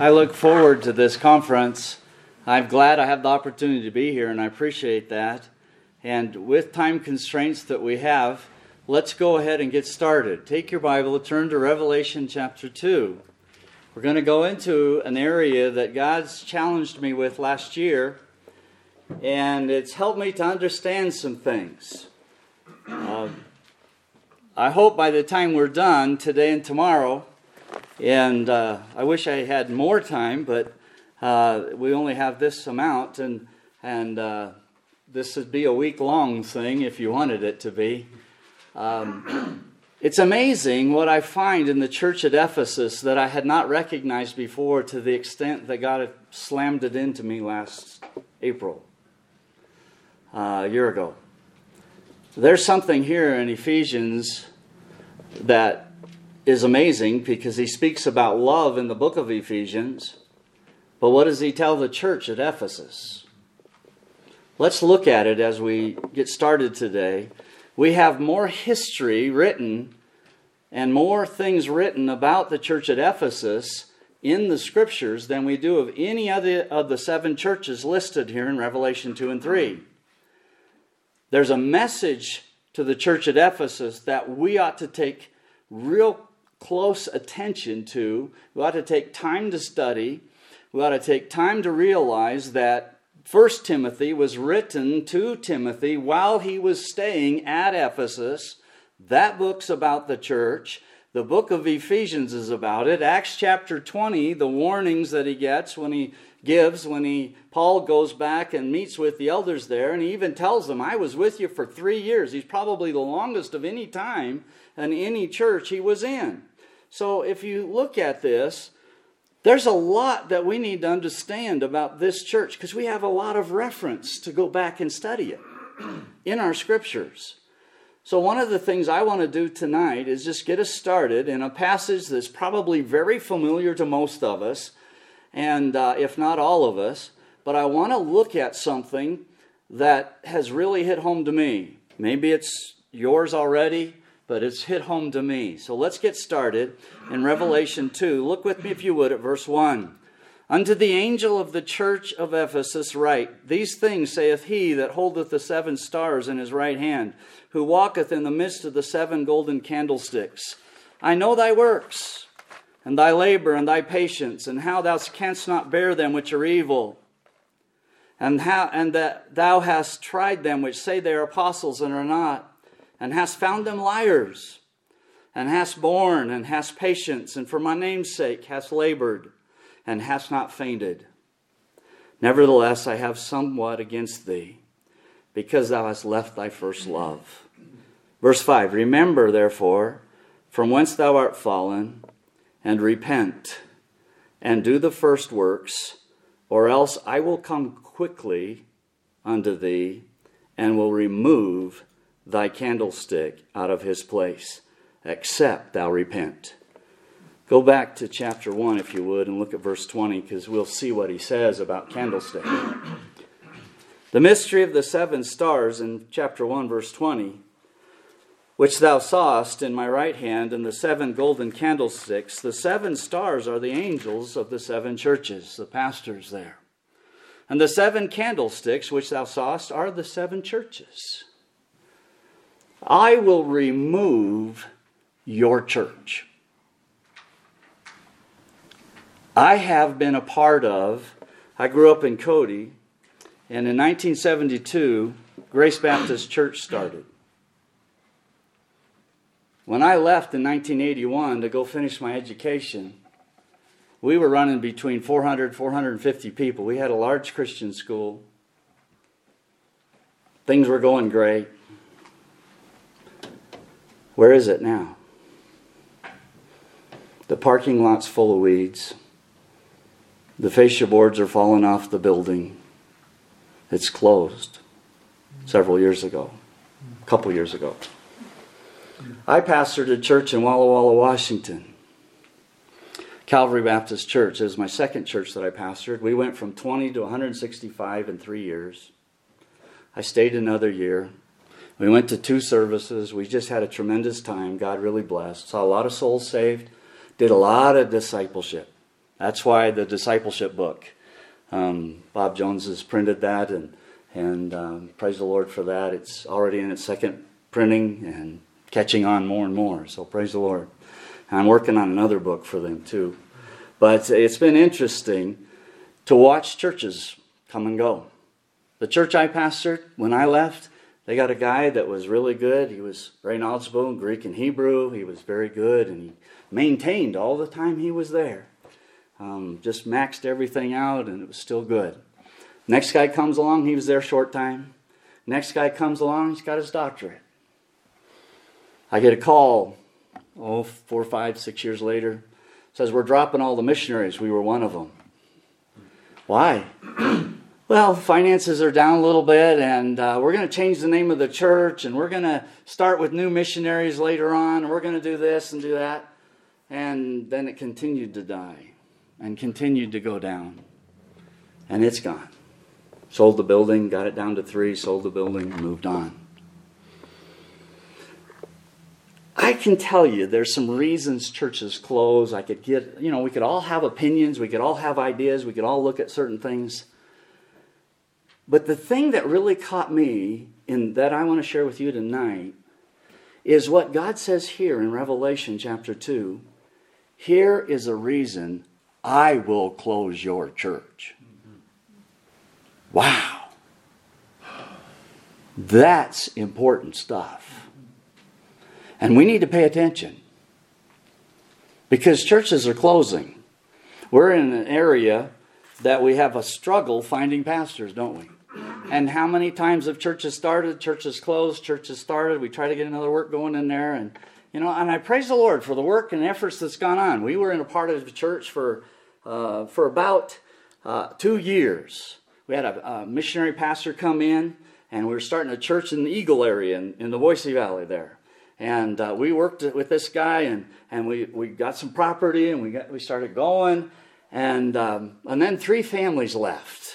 I look forward to this conference. I'm glad I have the opportunity to be here, and I appreciate that. And with time constraints that we have, let's go ahead and get started. Take your Bible, turn to Revelation chapter 2. We're going to go into an area that God's challenged me with last year, and it's helped me to understand some things. I hope by the time we're done today and tomorrow, and I wish I had more time, but we only have this amount, and this would be a week-long thing if you wanted it to be. It's amazing what I find in the church at Ephesus that I had not recognized before, to the extent that God had slammed it into me last April, a year ago. There's something here in Ephesians that is amazing, because he speaks about love in the book of Ephesians. But what does he tell the church at Ephesus? Let's look at it as we get started today. We have more history written and more things written about the church at Ephesus in the scriptures than we do of any other of the 7 churches listed here in Revelation 2 and 3. There's a message to the church at Ephesus that we ought to take real close attention to. We ought to take time to study. We ought to take time to realize that 1 Timothy was written to Timothy while he was staying at Ephesus. That book's about the church. The book of Ephesians is about it. Acts chapter 20, the warnings that he gets when Paul goes back and meets with the elders there, and he even tells them, I was with you for 3 years. He's probably the longest of any time in any church he was in. So if you look at this, there's a lot that we need to understand about this church, because we have a lot of reference to go back and study it in our scriptures. So one of the things I want to do tonight is just get us started in a passage that's probably very familiar to most of us, and if not all of us, but I want to look at something that has really hit home to me. Maybe it's yours already, but it's hit home to me. So let's get started in Revelation 2. Look with me, if you would, at verse 1. Unto the angel of the church of Ephesus write, These things saith he that holdeth the 7 stars in his right hand, who walketh in the midst of the 7 golden candlesticks. I know thy works, and thy labor, and thy patience, and how thou canst not bear them which are evil, and that thou hast tried them which say they are apostles and are not, and hast found them liars, and hast borne, and hast patience, and for my name's sake hast labored, and hast not fainted. Nevertheless, I have somewhat against thee, because thou hast left thy first love. Verse 5, Remember, therefore, from whence thou art fallen, and repent, and do the first works, or else I will come quickly unto thee, and will remove thy candlestick out of his place, except thou repent. Go back to chapter 1, if you would, and look at verse 20, because we'll see what he says about candlestick. The mystery of the 7 stars in chapter 1, verse 20, which thou sawest in my right hand, and the 7 golden candlesticks. The 7 stars are the angels of the 7 churches, the pastors there. And the 7 candlesticks which thou sawest are the 7 churches. I will remove your church. I have been a part of, I grew up in Cody, and in 1972, Grace Baptist Church started. When I left in 1981 to go finish my education, we were running between 400, 450 people. We had a large Christian school. Things were going great. Where is it now? The parking lot's full of weeds. The fascia boards are falling off the building. It's closed several years ago, a couple years ago. I pastored a church in Walla Walla, Washington. Calvary Baptist Church. It was my second church that I pastored. We went from 20 to 165 in 3 years. I stayed another year. We went to 2 services. We just had a tremendous time. God really blessed. Saw a lot of souls saved. Did a lot of discipleship. That's why the discipleship book. Bob Jones has printed that, and praise the Lord for that. It's already in its second printing and catching on more and more. So praise the Lord. And I'm working on another book for them too. But it's been interesting to watch churches come and go. The church I pastored, when I left, they got a guy that was really good. He was very knowledgeable in Greek and Hebrew. He was very good, and he maintained all the time he was there. Just maxed everything out, and it was still good. Next guy comes along, he was there a short time. Next guy comes along, he's got his doctorate. I get a call, 4, 5, 6 years later. Says, we're dropping all the missionaries. We were one of them. Why? Well, finances are down a little bit, and we're going to change the name of the church, and we're going to start with new missionaries later on, and we're going to do this and do that. And then it continued to die and continued to go down. And it's gone. Sold the building, got it down to 3, sold the building, and moved on. I can tell you there's some reasons churches close. I could get, we could all have opinions, we could all have ideas, we could all look at certain things. But the thing that really caught me, and that I want to share with you tonight, is what God says here in Revelation chapter 2. Here is a reason I will close your church. Wow. That's important stuff. And we need to pay attention. Because churches are closing. We're in an area that we have a struggle finding pastors, don't we? And how many times have churches started, churches closed, churches started, we try to get another work going in there, and and I praise the Lord for the work and efforts that's gone on. We were in a part of the church for about 2 years. We had a missionary pastor come in, and we were starting a church in the Eagle area in the Boise Valley there. And we worked with this guy, and we got some property, and we started going, and then 3 families left.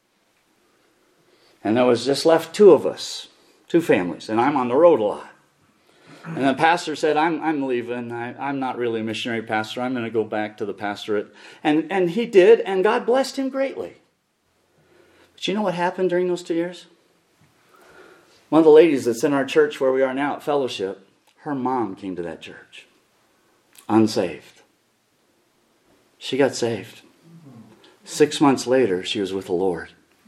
And there was just left 2 of us, 2 families, and I'm on the road a lot. And the pastor said, I'm leaving. I'm not really a missionary pastor. I'm going to go back to the pastorate. And he did, and God blessed him greatly. But you know what happened during those 2 years? One of the ladies that's in our church where we are now at Fellowship, her mom came to that church. Unsaved. She got saved. 6 months later, she was with the Lord.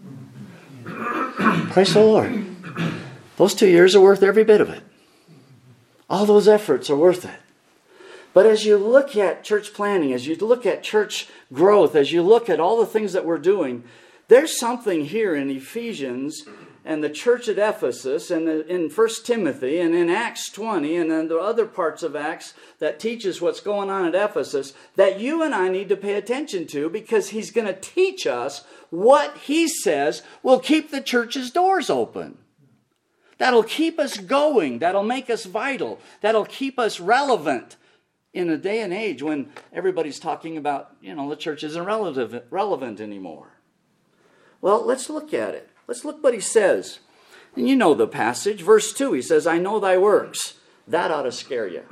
Praise the Lord. Those 2 years are worth every bit of it. All those efforts are worth it. But as you look at church planning, as you look at church growth, as you look at all the things that we're doing, there's something here in Ephesians and the church at Ephesus and in 1 Timothy and in Acts 20 and then the other parts of Acts that teaches what's going on at Ephesus that you and I need to pay attention to, because he's going to teach us what he says will keep the church's doors open. That'll keep us going. That'll make us vital. That'll keep us relevant in a day and age when everybody's talking about, the church isn't relevant anymore. Well, let's look at it. Let's look what he says. And you know the passage. Verse 2, he says, I know thy works. That ought to scare you.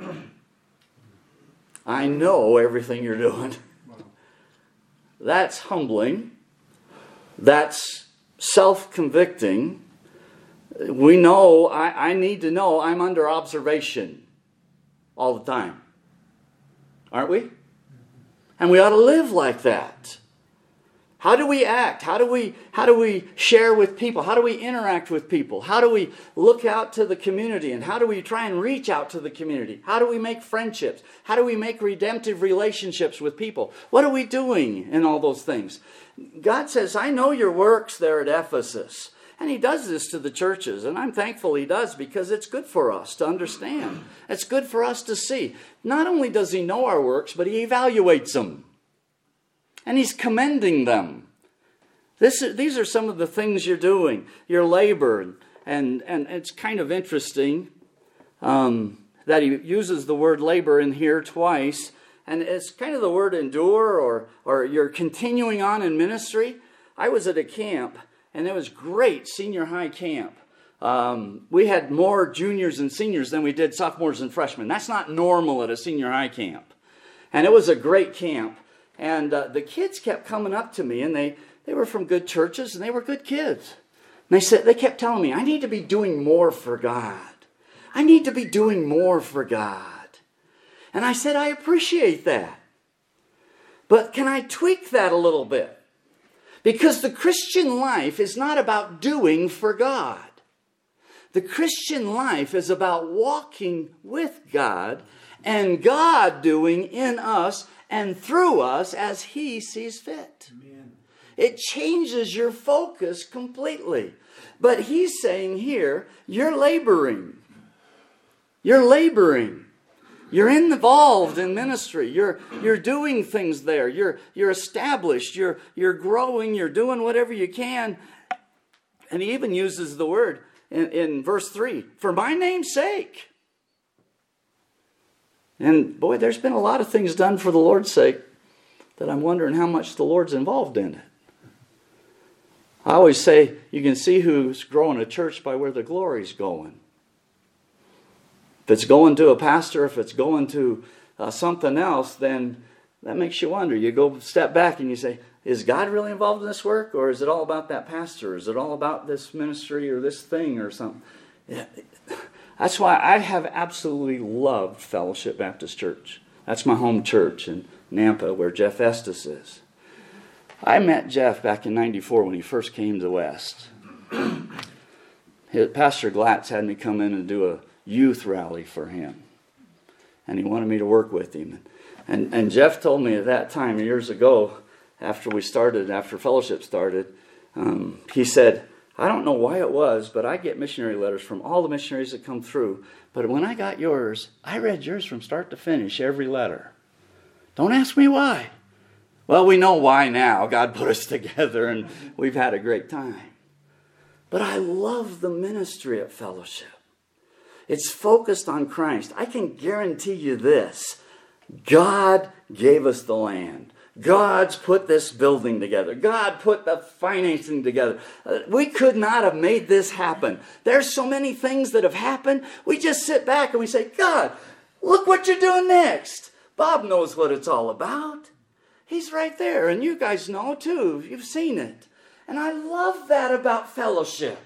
I know everything you're doing. That's humbling. That's self-convicting. We know, I need to know I'm under observation all the time. Aren't we? And we ought to live like that. How do we act? How do we share with people? How do we interact with people? How do we look out to the community? And how do we try and reach out to the community? How do we make friendships? How do we make redemptive relationships with people? What are we doing in all those things? God says, I know your works there at Ephesus. And he does this to the churches. And I'm thankful he does, because it's good for us to understand. It's good for us to see. Not only does he know our works, but he evaluates them. And he's commending them. These are some of the things you're doing. Your labor. And it's kind of interesting that he uses the word labor in here twice. And it's kind of the word endure, or you're continuing on in ministry. I was at a camp, and it was great, senior high camp. We had more juniors and seniors than we did sophomores and freshmen. That's not normal at a senior high camp. And it was a great camp. And the kids kept coming up to me, and they were from good churches, and they were good kids. And they kept telling me, I need to be doing more for God. I need to be doing more for God. And I said, I appreciate that. But can I tweak that a little bit? Because the Christian life is not about doing for God. The Christian life is about walking with God and God doing in us and through us as He sees fit. Amen. It changes your focus completely. But He's saying here, you're laboring. You're laboring. You're involved in ministry. You're doing things there. You're established. You're growing. You're doing whatever you can. And He even uses the word in verse 3, for my name's sake. And boy, there's been a lot of things done for the Lord's sake that I'm wondering how much the Lord's involved in it. I always say you can see who's growing a church by where the glory's going. If it's going to a pastor, if it's going to something else, then that makes you wonder. You go step back and you say, is God really involved in this work? Or is it all about that pastor? Is it all about this ministry or this thing or something? Yeah. That's why I have absolutely loved Fellowship Baptist Church. That's my home church in Nampa where Jeff Estes is. I met Jeff back in 94 when he first came to the West. Pastor Glatz had me come in and do a youth rally for him. And he wanted me to work with him. And Jeff told me at that time, years ago, after Fellowship started, he said, I don't know why it was, but I get missionary letters from all the missionaries that come through. But when I got yours, I read yours from start to finish, every letter. Don't ask me why. Well, we know why now. God put us together and we've had a great time. But I love the ministry at Fellowship. It's focused on Christ. I can guarantee you this. God gave us the land. God's put this building together. God put the financing together. We could not have made this happen. There's so many things that have happened. We just sit back and we say, God, look what you're doing next. Bob knows what it's all about. He's right there. And you guys know too. You've seen it. And I love that about Fellowship.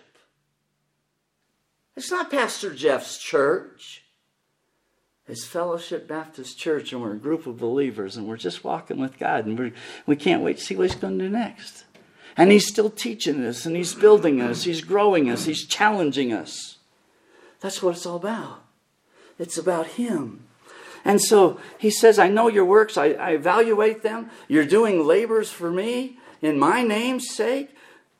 It's not Pastor Jeff's church. It's Fellowship Baptist Church, and we're a group of believers, and we're just walking with God, and we can't wait to see what He's going to do next. And He's still teaching us, and He's building us, He's growing us, He's challenging us. That's what it's all about. It's about Him. And so He says, I know your works, I evaluate them. You're doing labors for me in my name's sake.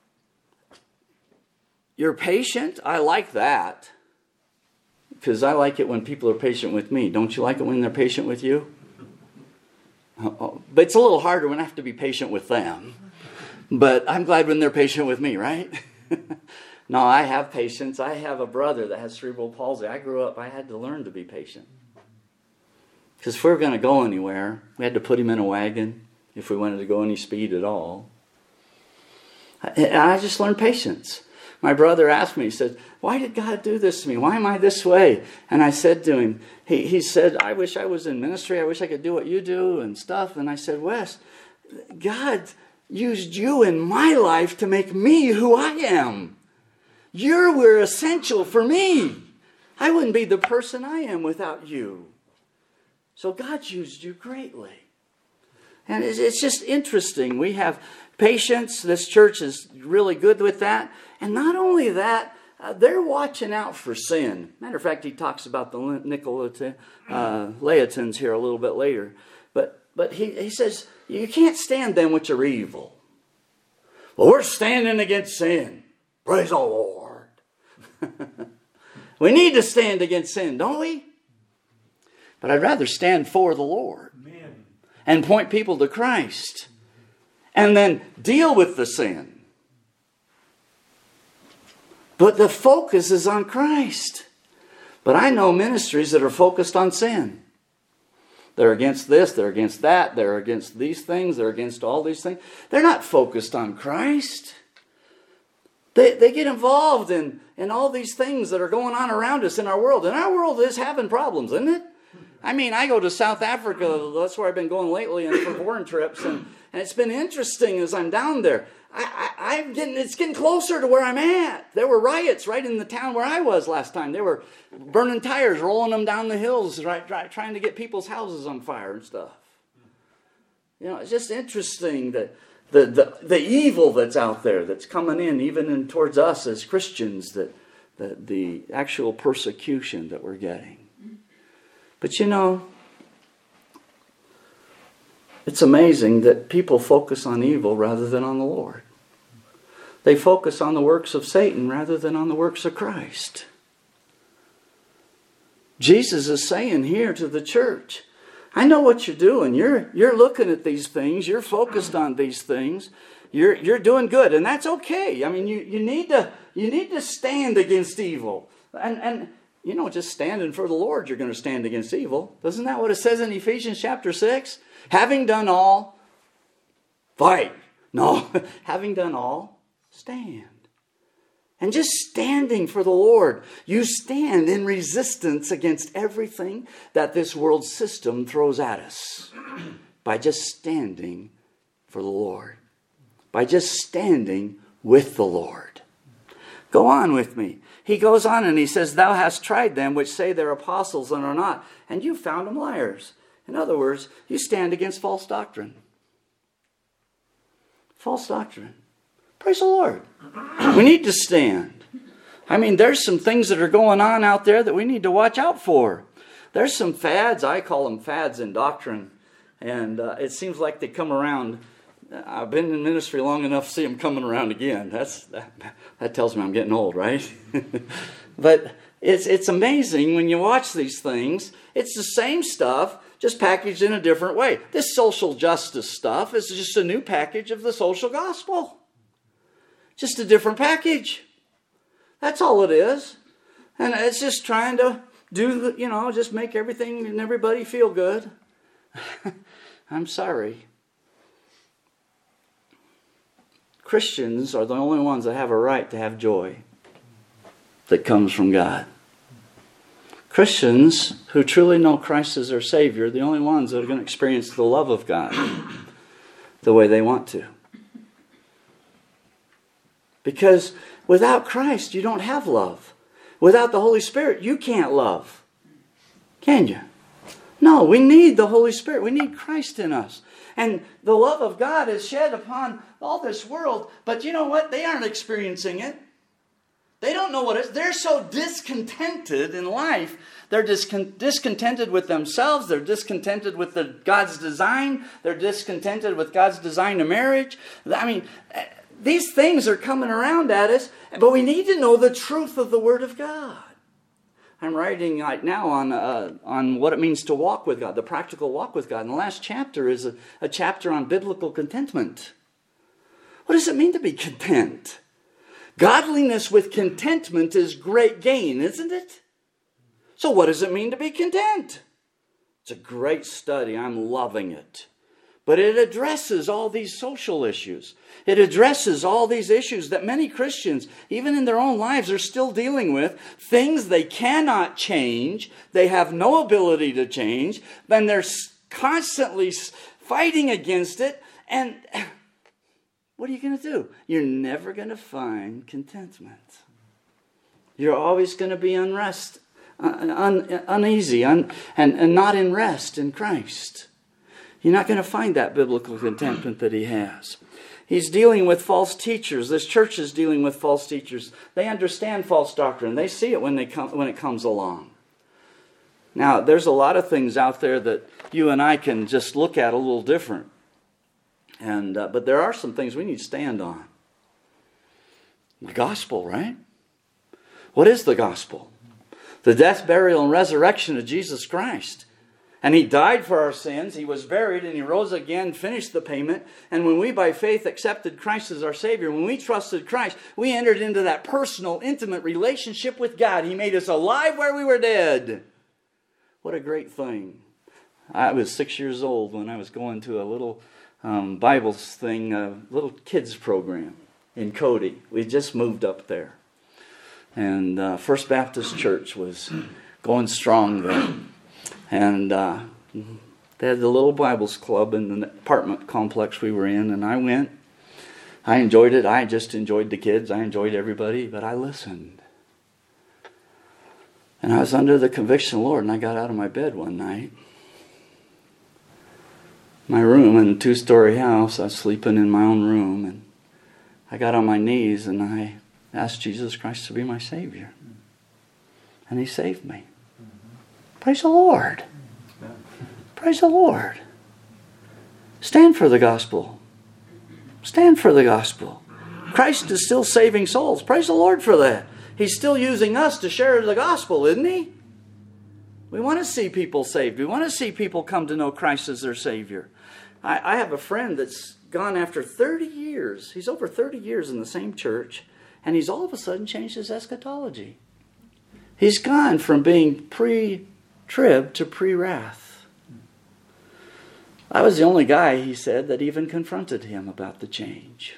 You're patient. I like that. Because I like it when people are patient with me. Don't you like it when they're patient with you? But it's a little harder when I have to be patient with them. But I'm glad when they're patient with me, right? No, I have patience. I have a brother that has cerebral palsy. I grew up, I had to learn to be patient. Because if we were going to go anywhere, we had to put him in a wagon if we wanted to go any speed at all. And I just learned patience. My brother asked me, he said, why did God do this to me? Why am I this way? And I said to him, he said, I wish I was in ministry. I wish I could do what you do and stuff. And I said, Wes, God used you in my life to make me who I am. You were essential for me. I wouldn't be the person I am without you. So God used you greatly. And it's just interesting. We have patience. This church is really good with that. And not only that, they're watching out for sin. Matter of fact, he talks about the Nicolaitans here a little bit later. But he says, you can't stand them which are evil. Well, we're standing against sin. Praise the Lord. We need to stand against sin, don't we? But I'd rather stand for the Lord. Amen. And point people to Christ. And then deal with the sin. But the focus is on Christ. But I know ministries that are focused on sin. They're against this, they're against that, they're against these things, they're against all these things. They're not focused on Christ. They get involved in all these things that are going on around us in our world. And our world is having problems, isn't it? I mean, I go to South Africa. That's where I've been going lately and for foreign trips. And it's been interesting as I'm down there. It's getting closer to where I'm at. There were riots right in the town where I was last time. They were burning tires, rolling them down the hills, trying to get people's houses on fire and stuff. You know, it's just interesting that the evil that's out there that's coming in, even in towards us as Christians, that the actual persecution that we're getting. But you know, it's amazing that people focus on evil rather than on the Lord. They focus on the works of Satan rather than on the works of Christ. Jesus is saying here to the church, I know what you're doing. You're looking at these things. You're focused on these things. You're doing good, and that's okay. I mean, you need to stand against evil, and you know, just standing for the Lord, you're going to stand against evil. Isn't that what it says in Ephesians chapter 6? Having done all, fight. No, having done all, stand. And just standing for the Lord, you stand in resistance against everything that this world system throws at us by just standing for the Lord, by just standing with the Lord. Go on with me. He goes on and he says, thou hast tried them which say they're apostles and are not, and you found them liars. In other words, you stand against false doctrine. False doctrine. Praise the Lord. We need to stand. I mean, there's some things that are going on out there that we need to watch out for. There's some fads, I call them fads in doctrine, and it seems like they come around. I've been in ministry long enough to see them coming around again. That tells me I'm getting old, right? But it's amazing when you watch these things. It's the same stuff, just packaged in a different way. This social justice stuff is just a new package of the social gospel. Just a different package. That's all it is. And it's just trying to do, just make everything and everybody feel good. I'm sorry. Christians are the only ones that have a right to have joy that comes from God. Christians who truly know Christ as their Savior are the only ones that are going to experience the love of God the way they want to. Because without Christ, you don't have love. Without the Holy Spirit, you can't love. Can you? No, we need the Holy Spirit. We need Christ in us. And the love of God is shed upon all this world. But you know what? They aren't experiencing it. They don't know what it is. They're so discontented in life. They're discontented with themselves. They're discontented with God's design. They're discontented with God's design of marriage. I mean, these things are coming around at us. But we need to know the truth of the Word of God. I'm writing right now on what it means to walk with God, the practical walk with God. And the last chapter is a chapter on biblical contentment. What does it mean to be content? Godliness with contentment is great gain, isn't it? So what does it mean to be content? It's a great study. I'm loving it. But it addresses all these social issues. It addresses all these issues that many Christians, even in their own lives, are still dealing with. Things they cannot change. They have no ability to change. Then they're constantly fighting against it. And what are you going to do? You're never going to find contentment. You're always going to be uneasy, and not in rest in Christ. You're not going to find that biblical contentment that he has. He's dealing with false teachers. This church is dealing with false teachers. They understand false doctrine. They see it when it comes along. Now, there's a lot of things out there that you and I can just look at a little different. But there are some things we need to stand on. The gospel, right? What is the gospel? The death, burial, and resurrection of Jesus Christ. And he died for our sins. He was buried and he rose again, finished the payment. And when we by faith accepted Christ as our Savior, when we trusted Christ, we entered into that personal, intimate relationship with God. He made us alive where we were dead. What a great thing. I was 6 years old when I was going to a little Bible thing, a little kids program in Cody. We just moved up there. And First Baptist Church was going strong there. And they had the little Bibles club in the apartment complex we were in, and I went. I enjoyed it. I just enjoyed the kids. I enjoyed everybody, but I listened. And I was under the conviction of the Lord, and I got out of my bed one night. My room in a 2-story house, I was sleeping in my own room, and I got on my knees and I asked Jesus Christ to be my Savior. And He saved me. Praise the Lord. Praise the Lord. Stand for the gospel. Stand for the gospel. Christ is still saving souls. Praise the Lord for that. He's still using us to share the gospel, isn't He? We want to see people saved. We want to see people come to know Christ as their Savior. I have a friend that's gone after 30 years. He's over 30 years in the same church, and he's all of a sudden changed his eschatology. He's gone from being pre-trib to pre-wrath. I was the only guy, he said, that even confronted him about the change.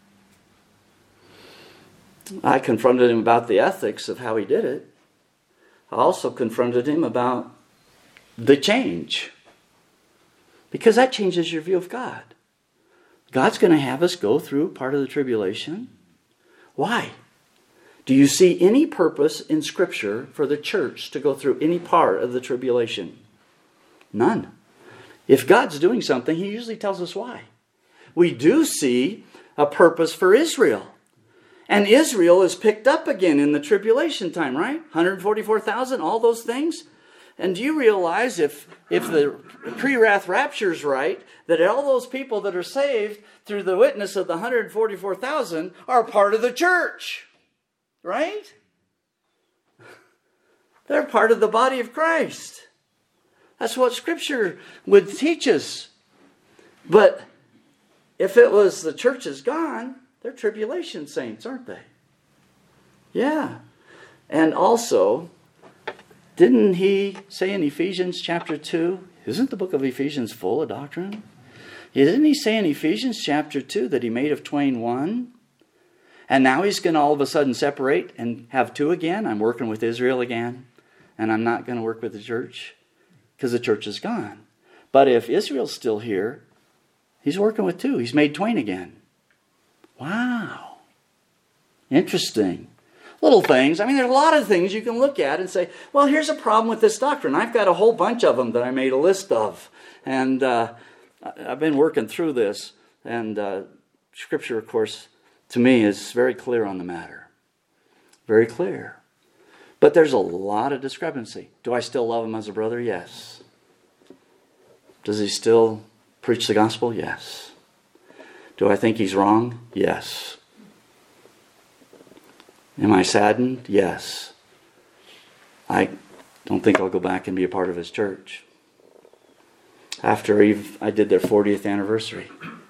I confronted him about the ethics of how he did it. I also confronted him about the change. Because that changes your view of God. God's going to have us go through part of the tribulation. Why? Do you see any purpose in Scripture for the church to go through any part of the tribulation? None. If God's doing something, He usually tells us why. We do see a purpose for Israel. And Israel is picked up again in the tribulation time, right? 144,000, all those things. And do you realize if the pre-wrath rapture is right, that all those people that are saved through the witness of the 144,000 are part of the church? Right? They're part of the body of Christ. That's what Scripture would teach us. But if it was the church is gone, they're tribulation saints, aren't they? Yeah. And also, didn't He say in Ephesians chapter 2, isn't the book of Ephesians full of doctrine? Didn't He say in Ephesians chapter 2 that He made of twain one? And now He's going to all of a sudden separate and have two again? I'm working with Israel again, and I'm not going to work with the church because the church is gone. But if Israel's still here, He's working with two. He's made twain again. Wow. Interesting. Little things. I mean, there's a lot of things you can look at and say, well, here's a problem with this doctrine. I've got a whole bunch of them that I made a list of. And I've been working through this. And Scripture, of course, to me is very clear on the matter. Very clear. But there's a lot of discrepancy. Do I still love him as a brother? Yes. Does he still preach the gospel? Yes. Do I think he's wrong? Yes. Am I saddened? Yes. I don't think I'll go back and be a part of his church. After I did their 40th anniversary.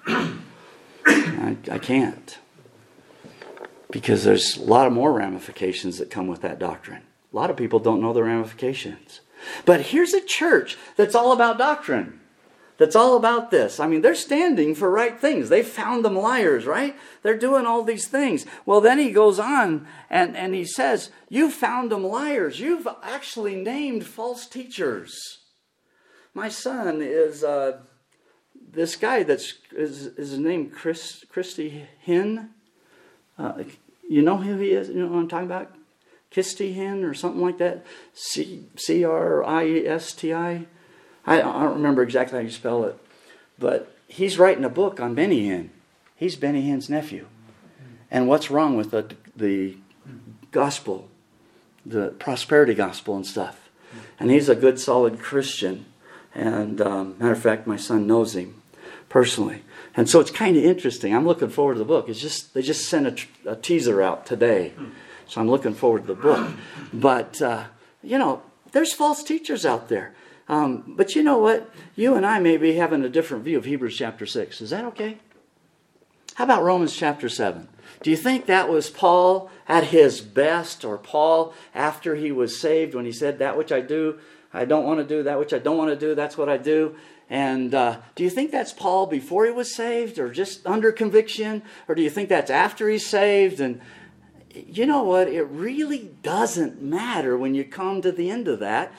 I can't. Because there's a lot of more ramifications that come with that doctrine. A lot of people don't know the ramifications. But here's a church that's all about doctrine. That's all about this. I mean, they're standing for right things. They found them liars, right? They're doing all these things. Well, then he goes on and he says, you found them liars. You've actually named false teachers. My son is this guy is his name Christy Hinn. You know who he is? You know what I'm talking about? Kisti Hinn or something like that? Cristi. I don't remember exactly how you spell it. But he's writing a book on Benny Hinn. He's Benny Hinn's nephew. And what's wrong with the gospel, the prosperity gospel and stuff. And he's a good, solid Christian. And matter of fact, my son knows him personally. And so it's kind of interesting. I'm looking forward to the book. It's just they just sent a teaser out today. So I'm looking forward to the book. But, there's false teachers out there. But you know what? You and I may be having a different view of Hebrews chapter 6. Is that okay? How about Romans chapter 7? Do you think that was Paul at his best, or Paul after he was saved when he said, that which I do, I don't want to do, that which I don't want to do, that's what I do? And do you think that's Paul before he was saved, or just under conviction? Or do you think that's after he's saved? And you know what? It really doesn't matter when you come to the end of that.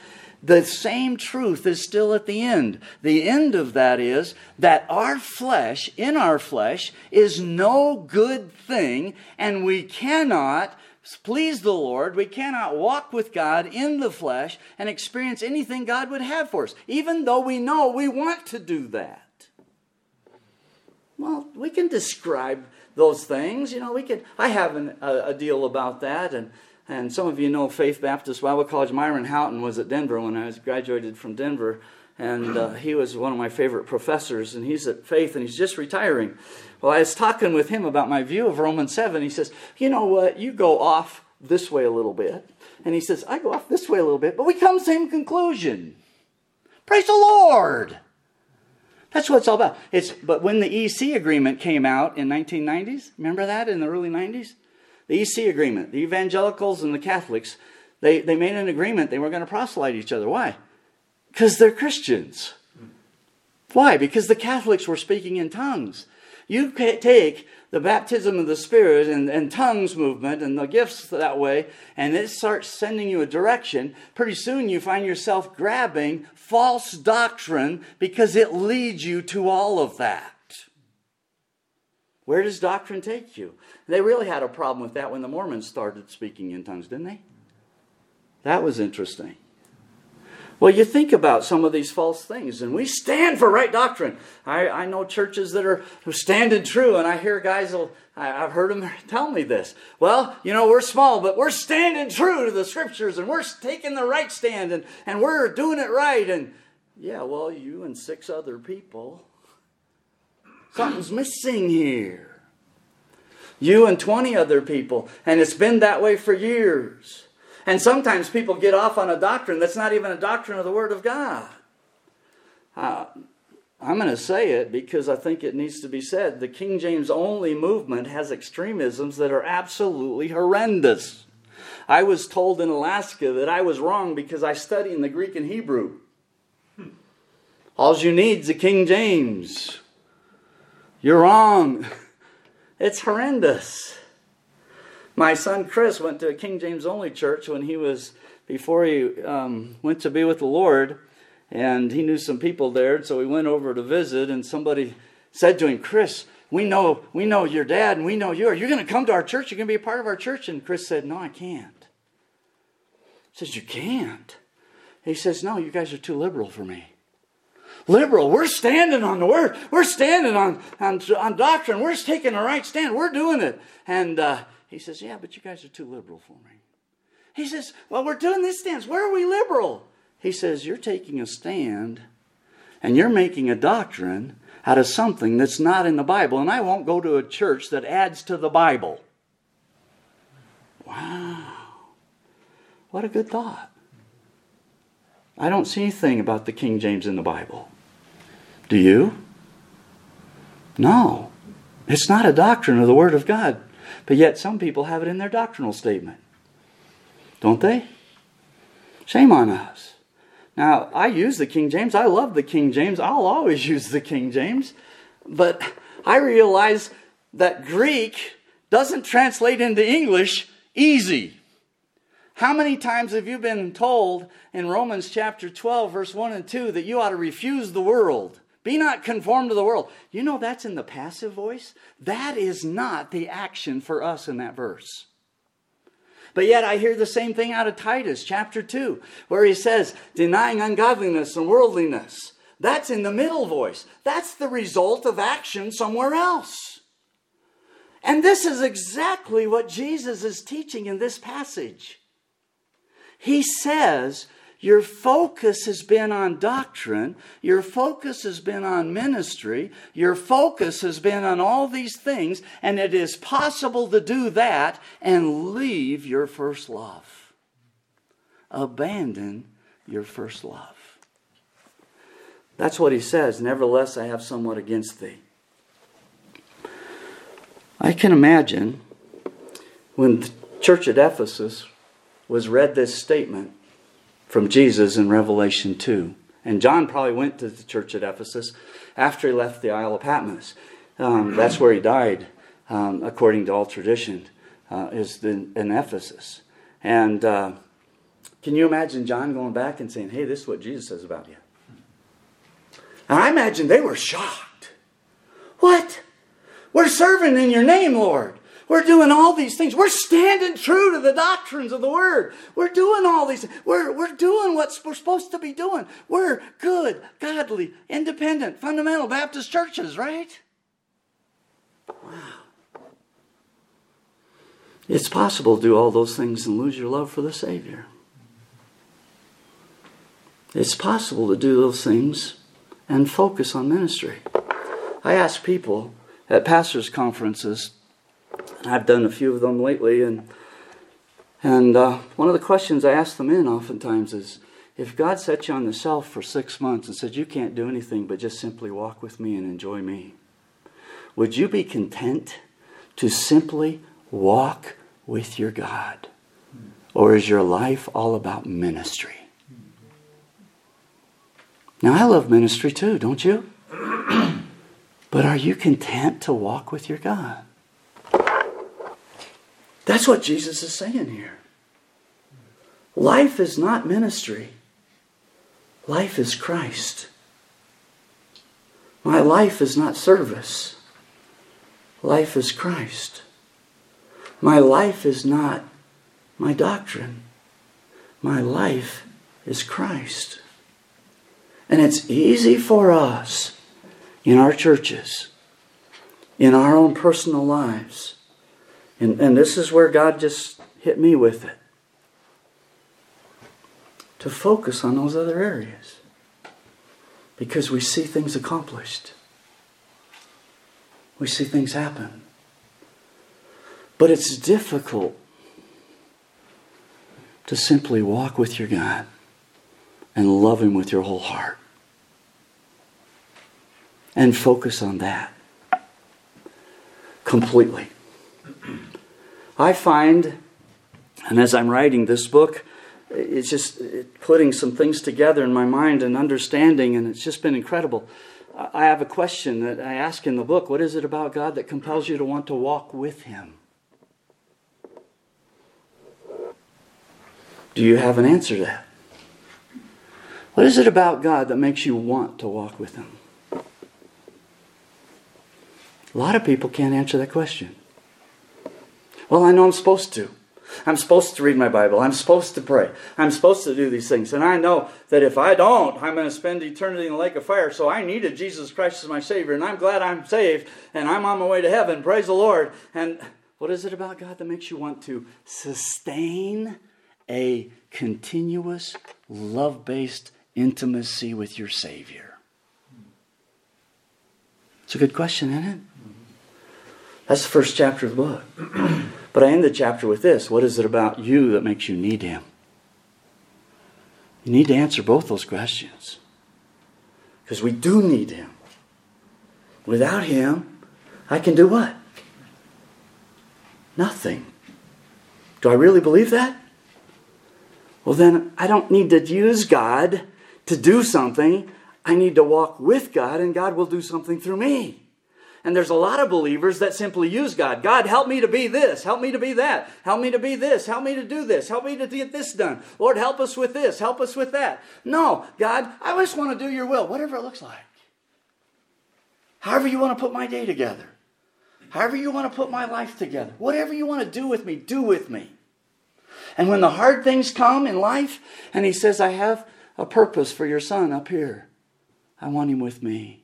the same truth is still at the end. The end of that is that our flesh, in our flesh, is no good thing, and we cannot please the Lord. We cannot walk with God in the flesh and experience anything God would have for us, even though we know we want to do that. Well, we can describe those things. You know, I have a deal about that, and some of you know Faith Baptist Bible College. Myron Houghton was at Denver when I was graduated from Denver, and he was one of my favorite professors, and he's at Faith, and he's just retiring. Well, I was talking with him about my view of Romans 7. He says, you know what, you go off this way a little bit. And he says, I go off this way a little bit, but we come to the same conclusion. Praise the Lord! That's what it's all about. But when the EC agreement came out in 1990s, remember that in the early 90s? The EC agreement, the evangelicals and the Catholics, they made an agreement they were going to proselyte each other. Why? Because they're Christians. Why? Because the Catholics were speaking in tongues. You take the baptism of the Spirit and tongues movement and the gifts that way, and it starts sending you a direction. Pretty soon you find yourself grabbing false doctrine because it leads you to all of that. Where does doctrine take you? They really had a problem with that when the Mormons started speaking in tongues, didn't they? That was interesting. Well, you think about some of these false things, and we stand for right doctrine. I know churches that are standing true, and I hear guys, I've heard them tell me this. Well, you know, we're small, but we're standing true to the Scriptures, and we're taking the right stand, and we're doing it right. And yeah, well, you and 6 other people, something's missing here. You and 20 other people, and it's been that way for years. And sometimes people get off on a doctrine that's not even a doctrine of the Word of God. I'm going to say it because I think it needs to be said. The King James only movement has extremisms that are absolutely horrendous. I was told in Alaska that I was wrong because I study in the Greek and Hebrew. All you need is a King James. You're wrong. It's horrendous. My son Chris went to a King James only church before he went to be with the Lord, and he knew some people there, so we went over to visit, and somebody said to him, Chris, we know your dad, and we know you. Are you going to come to our church? You're going to be a part of our church? And Chris said, no, I can't. He says, you can't? He says, no, you guys are too liberal for me. Liberal, we're standing on the Word. We're standing on doctrine. We're taking a right stand. We're doing it. And he says, yeah, but you guys are too liberal for me. He says, well, we're doing this stance. Where are we liberal? He says, you're taking a stand and you're making a doctrine out of something that's not in the Bible. And I won't go to a church that adds to the Bible. Wow. What a good thought. I don't see anything about the King James in the Bible. Do you? No. It's not a doctrine of the Word of God. But yet some people have it in their doctrinal statement. Don't they? Shame on us. Now, I use the King James. I love the King James. I'll always use the King James. But I realize that Greek doesn't translate into English easy. How many times have you been told in Romans chapter 12, verse 1 and 2, that you ought to refuse the world? Be not conformed to the world. You know that's in the passive voice. That is not the action for us in that verse. But yet I hear the same thing out of Titus chapter 2, where he says, denying ungodliness and worldliness. That's in the middle voice. That's the result of action somewhere else. And this is exactly what Jesus is teaching in this passage. He says, your focus has been on doctrine. Your focus has been on ministry. Your focus has been on all these things. And it is possible to do that and leave your first love. Abandon your first love. That's what he says. Nevertheless, I have somewhat against thee. I can imagine when the church at Ephesus was read this statement from Jesus in Revelation 2. And John probably went to the church at Ephesus after he left the Isle of Patmos. That's where he died, according to all tradition, is in Ephesus. And Can you imagine John going back and saying, hey, this is what Jesus says about you? And I imagine they were shocked. What? We're serving in your name, Lord. We're doing all these things. We're standing true to the doctrines of the Word. We're doing all these things. We're doing what we're supposed to be doing. We're good, godly, independent, fundamental Baptist churches, right? Wow. It's possible to do all those things and lose your love for the Savior. It's possible to do those things and focus on ministry. I ask people at pastors' conferences, and I've done a few of them lately, and one of the questions I ask them oftentimes is, if God set you on the shelf for 6 months and said, you can't do anything but just simply walk with me and enjoy me, would you be content to simply walk with your God? Or is your life all about ministry? Now, I love ministry too, don't you? But are you content to walk with your God? That's what Jesus is saying here. Life is not ministry. Life is Christ. My life is not service. Life is Christ. My life is not my doctrine. My life is Christ. And it's easy for us in our churches, in our own personal lives. And this is where God just hit me with it. To focus on those other areas. Because we see things accomplished. We see things happen. But it's difficult to simply walk with your God and love Him with your whole heart. And focus on that completely. I find, and as I'm writing this book, it's just putting some things together in my mind and understanding, and it's just been incredible. I have a question that I ask in the book. What is it about God that compels you to want to walk with Him? Do you have an answer to that? What is it about God that makes you want to walk with Him? A lot of people can't answer that question. Well, I know I'm supposed to. I'm supposed to read my Bible. I'm supposed to pray. I'm supposed to do these things. And I know that if I don't, I'm going to spend eternity in the lake of fire. So I needed Jesus Christ as my Savior. And I'm glad I'm saved. And I'm on my way to heaven. Praise the Lord. And what is it about God that makes you want to sustain a continuous, love-based intimacy with your Savior? It's a good question, isn't it? That's the first chapter of the book. But I end the chapter with this. What is it about you that makes you need Him? You need to answer both those questions. Because we do need Him. Without Him, I can do what? Nothing. Do I really believe that? Well, then I don't need to use God to do something. I need to walk with God, and God will do something through me. And there's a lot of believers that simply use God. God, help me to be this. Help me to be that. Help me to be this. Help me to do this. Help me to get this done. Lord, help us with this. Help us with that. No, God, I just want to do your will, whatever it looks like. However you want to put my day together. However you want to put my life together. Whatever you want to do with me, do with me. And when the hard things come in life, and He says, I have a purpose for your son up here. I want him with me.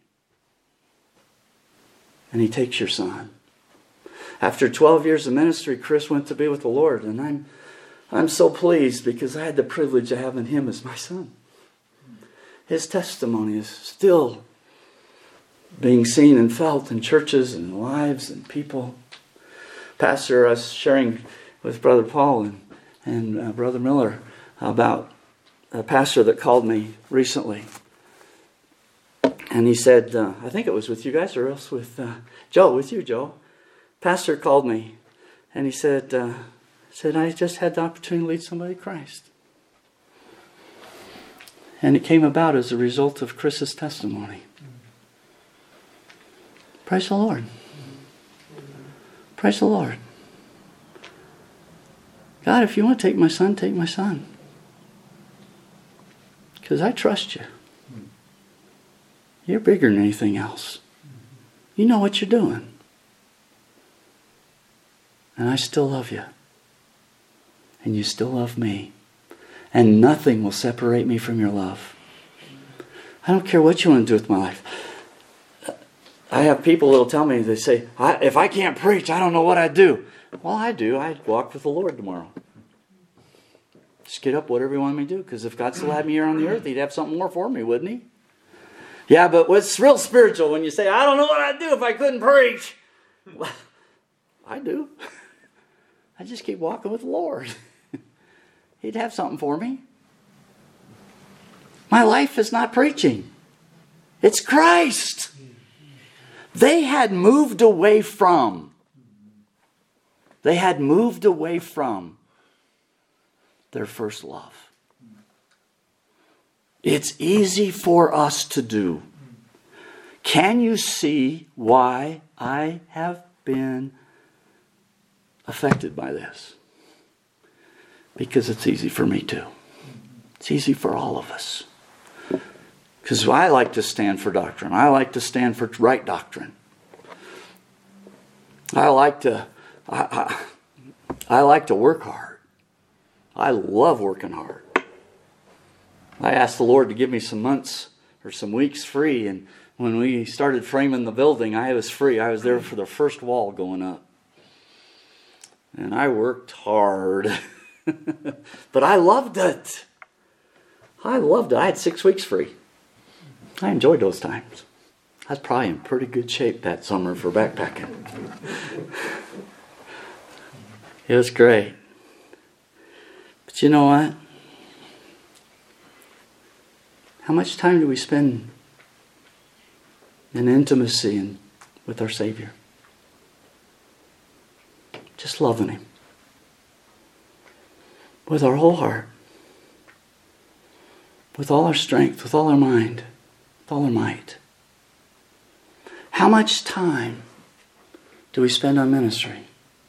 And He takes your son. After 12 years of ministry, Chris went to be with the Lord. And I'm so pleased because I had the privilege of having him as my son. His testimony is still being seen and felt in churches and lives and people. Pastor, I was sharing with Brother Paul and Brother Miller about a pastor that called me recently. And he said, I think it was with you guys or else with Joe, with you, Joe. Pastor called me and he said, I just had the opportunity to lead somebody to Christ. And it came about as a result of Chris's testimony. Praise the Lord. Praise the Lord. God, if you want to take my son, take my son. Because I trust you. You're bigger than anything else. You know what you're doing. And I still love you. And you still love me. And nothing will separate me from your love. I don't care what you want to do with my life. I have people that will tell me, they say, if I can't preach, I don't know what I'd do. Well, I do. I'd walk with the Lord tomorrow. Just get up, whatever you want me to do. Because if God still had me here on the earth, He'd have something more for me, wouldn't He? Yeah, but what's real spiritual when you say, I don't know what I'd do if I couldn't preach. Well, I do. I just keep walking with the Lord. He'd have something for me. My life is not preaching. It's Christ. They had moved away from. They had moved away from their first love. It's easy for us to do. Can you see why I have been affected by this? Because it's easy for me too. It's easy for all of us. Because I like to stand for doctrine. I like to stand for right doctrine. I like to work hard. I love working hard. I asked the Lord to give me some months or some weeks free, and when we started framing the building, I was free. I was there for the first wall going up. And I worked hard. But I loved it. I loved it. I had 6 weeks free. I enjoyed those times. I was probably in pretty good shape that summer for backpacking. It was great. But you know what? How much time do we spend in intimacy and with our Savior? Just loving Him. With our whole heart. With all our strength, with all our mind, with all our might. How much time do we spend on ministry?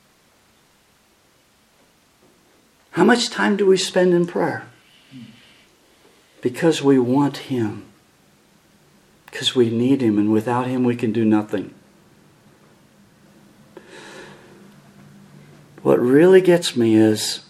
How much time do we spend in prayer? Because we want Him. Because we need Him, and without Him we can do nothing. What really gets me is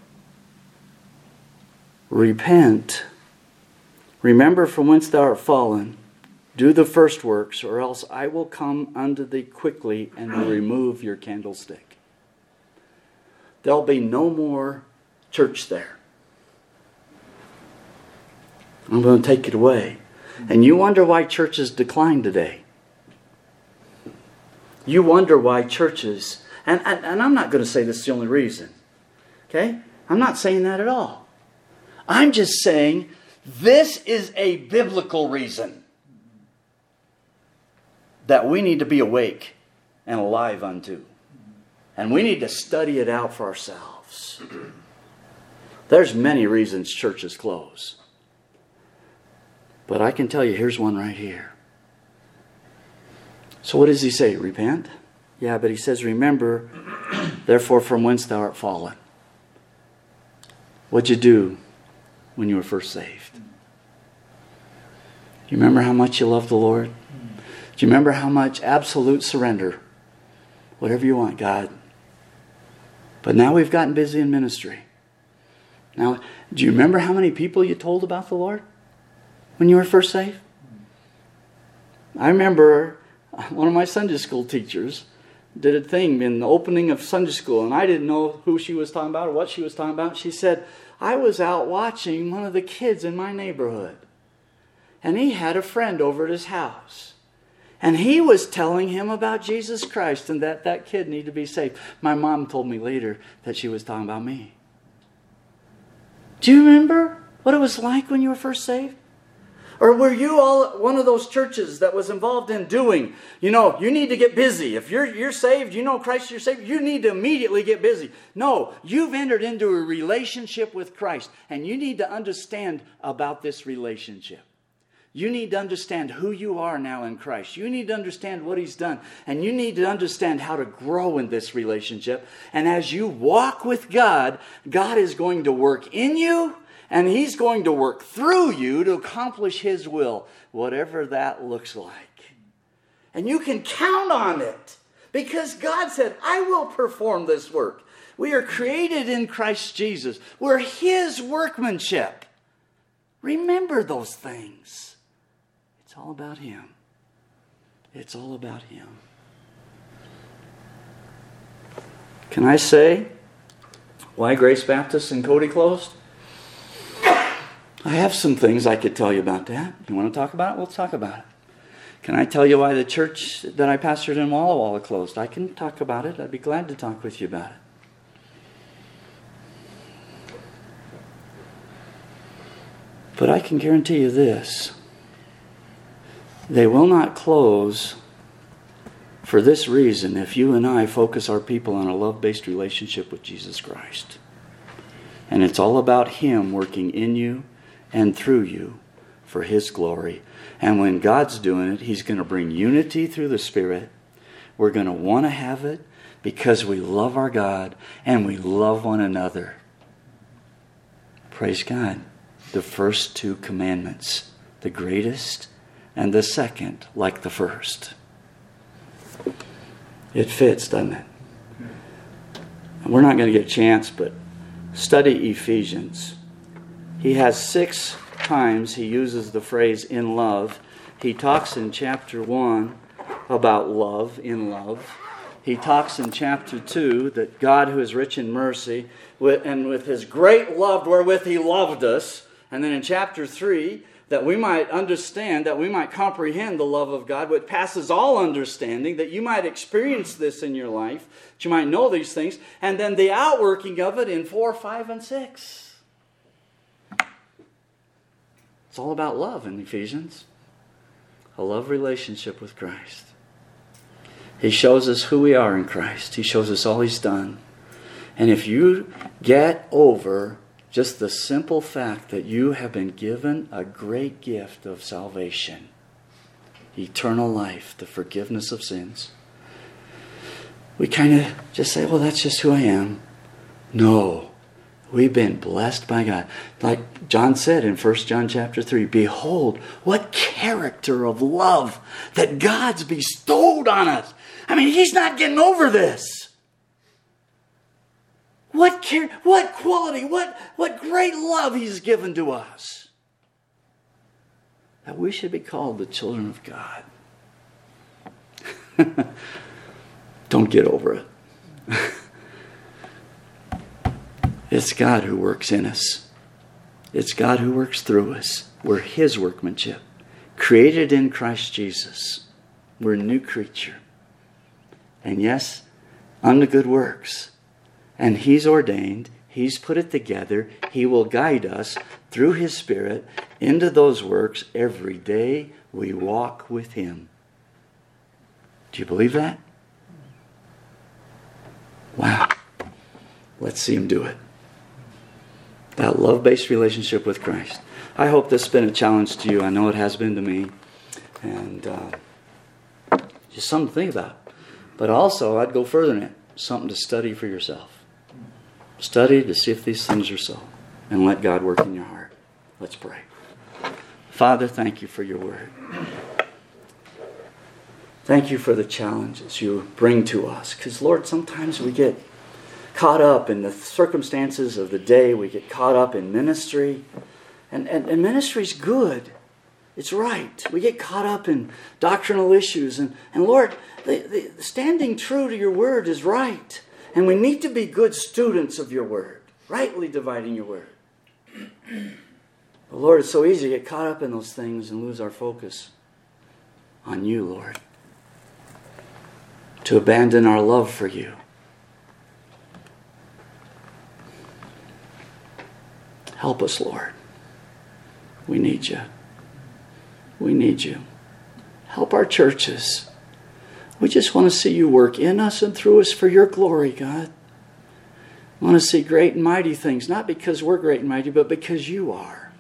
repent. Remember from whence thou art fallen. Do the first works, or else I will come unto thee quickly and will remove your candlestick. There'll be no more church there. I'm going to take it away. And you wonder why churches decline today. You wonder why churches, and I'm not going to say this is the only reason. Okay? I'm not saying that at all. I'm just saying this is a biblical reason that we need to be awake and alive unto. And we need to study it out for ourselves. There's many reasons churches close. But I can tell you, here's one right here. So what does he say? Repent? Yeah, but he says, remember, therefore, from whence thou art fallen. What'd you do when you were first saved? Do you remember how much you loved the Lord? Do you remember how much absolute surrender? Whatever you want, God. But now we've gotten busy in ministry. Now, do you remember how many people you told about the Lord when you were first saved? I remember one of my Sunday school teachers did a thing in the opening of Sunday school, and I didn't know who she was talking about or what she was talking about. She said, I was out watching one of the kids in my neighborhood, and he had a friend over at his house. And he was telling him about Jesus Christ and that kid needed to be saved. My mom told me later that she was talking about me. Do you remember what it was like when you were first saved? Or were you all one of those churches that was involved in doing, you need to get busy. If you're saved, you know Christ, you're saved, you need to immediately get busy. No, you've entered into a relationship with Christ, and you need to understand about this relationship. You need to understand who you are now in Christ. You need to understand what He's done. And you need to understand how to grow in this relationship. And as you walk with God, God is going to work in you And He's going to work through you to accomplish His will, whatever that looks like. And you can count on it because God said, I will perform this work. We are created in Christ Jesus. We're His workmanship. Remember those things. It's all about Him. It's all about Him. Can I say why Grace Baptist in Cody closed? I have some things I could tell you about that. You want to talk about it? We'll talk about it. Can I tell you why the church that I pastored in Walla Walla closed? I can talk about it. I'd be glad to talk with you about it. But I can guarantee you this. They will not close for this reason if you and I focus our people on a love-based relationship with Jesus Christ. And it's all about Him working in you and through you for His glory. And when God's doing it, He's going to bring unity through the Spirit. We're going to want to have it because we love our God and we love one another. Praise God. The first two commandments, the greatest and the second, like the first. It fits, doesn't it? We're not going to get a chance, but study Ephesians. He has 6 times he uses the phrase in love. He talks in chapter 1 about love, in love. He talks in chapter 2 that God, who is rich in mercy, and with His great love wherewith He loved us. And then in chapter 3, that we might understand, that we might comprehend the love of God, which passes all understanding, that you might experience this in your life, that you might know these things, and then the outworking of it in 4, 5, and 6. It's all about love in Ephesians. A love relationship with Christ. He shows us who we are in Christ. He shows us all He's done. And if you get over just the simple fact that you have been given a great gift of salvation, eternal life, the forgiveness of sins, we kind of just say, well, that's just who I am. No, we've been blessed by God. Like John said in 1 John chapter 3, behold, what character of love that God's bestowed on us. I mean, He's not getting over this. What quality, what great love He's given to us. That we should be called the children of God. Don't get over it. It's God who works in us. It's God who works through us. We're His workmanship. Created in Christ Jesus. We're a new creature. And yes, unto good works. And He's ordained, He's put it together, He will guide us through His Spirit into those works every day we walk with Him. Do you believe that? Wow. Let's see Him do it. That love-based relationship with Christ. I hope this has been a challenge to you. I know it has been to me. And just something to think about. But also, I'd go further than it. Something to study for yourself. Study to see if these things are so. And let God work in your heart. Let's pray. Father, thank You for Your word. Thank You for the challenges You bring to us. Because, Lord, sometimes we get caught up in the circumstances of the day. We get caught up in ministry. And ministry's good. It's right. We get caught up in doctrinal issues. And Lord, the standing true to Your word is right. And we need to be good students of Your word, rightly dividing Your word. But Lord, it's so easy to get caught up in those things and lose our focus on You, Lord. To abandon our love for You. Help us, Lord. We need You. We need You. Help our churches. We just want to see You work in us and through us for Your glory, God. We want to see great and mighty things, not because we're great and mighty, but because You are.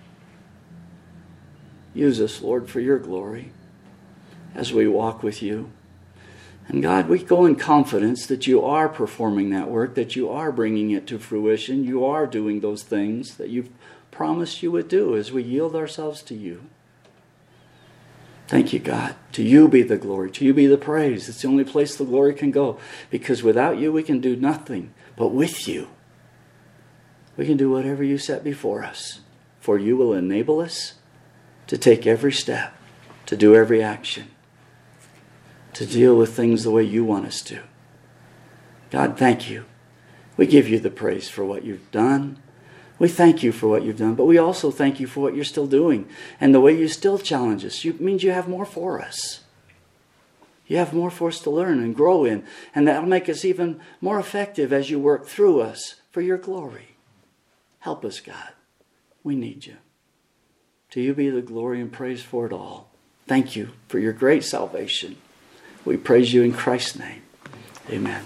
Use us, Lord, for Your glory as we walk with You. And God, we go in confidence that You are performing that work, that You are bringing it to fruition. You are doing those things that You've promised you would do as we yield ourselves to you. Thank you, God. To you be the glory. To you be the praise. It's the only place the glory can go. Because without you, we can do nothing. But with you, we can do whatever you set before us. For you will enable us to take every step, to do every action, to deal with things the way you want us to. God, thank you. We give you the praise for what you've done. We thank you for what you've done, but we also thank you for what you're still doing and the way you still challenge us. It means you have more for us. You have more for us to learn and grow in, and that'll make us even more effective as you work through us for your glory. Help us, God. We need you. To you be the glory and praise for it all. Thank you for your great salvation. We praise you in Christ's name. Amen.